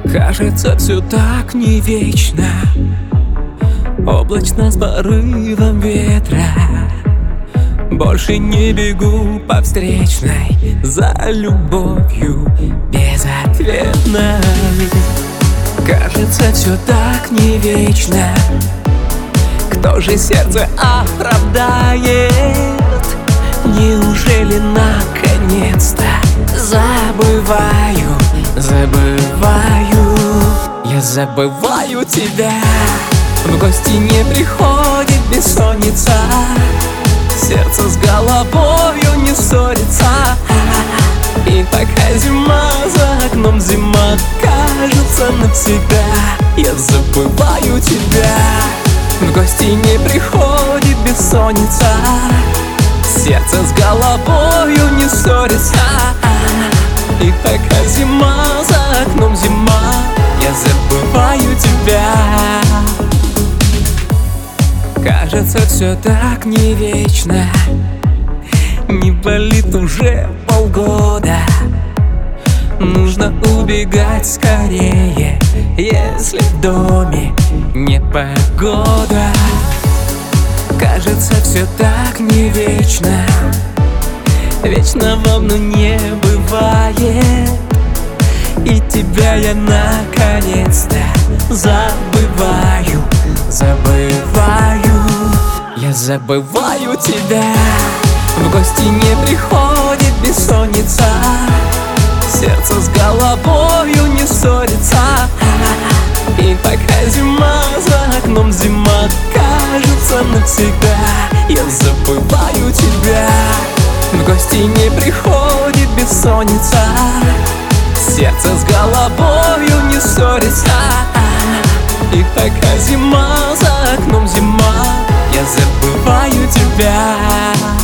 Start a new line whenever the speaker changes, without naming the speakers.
Кажется, все так не вечно, облачно с порывом ветра. Больше не бегу по встречной за любовью безответной. Кажется, все так не вечно. Кто же сердце оправдает? Неужели наконец-то забываю? Я забываю тебя. В гости не приходит бессонница, сердце с головою не ссорится. И пока зима за окном, зима кажется навсегда. Я забываю тебя. В гости не приходит бессонница, сердце с головою не ссорится. И пока зима за окном, зима, я забываю тебя. Кажется, все так не вечно, не болит уже полгода. Нужно убегать скорее, если в доме непогода. Кажется, все так не вечно, вечного но не бывает. И тебя я наконец-то забываю. Я забываю тебя. В гости не приходит бессонница, сердце с головою не ссорится. И пока зима за окном, зима кажется навсегда. Я забываю тебя. В гости не приходит бессонница, сердце с головою не ссорится. И пока зима за окном, зима, я забываю тебя.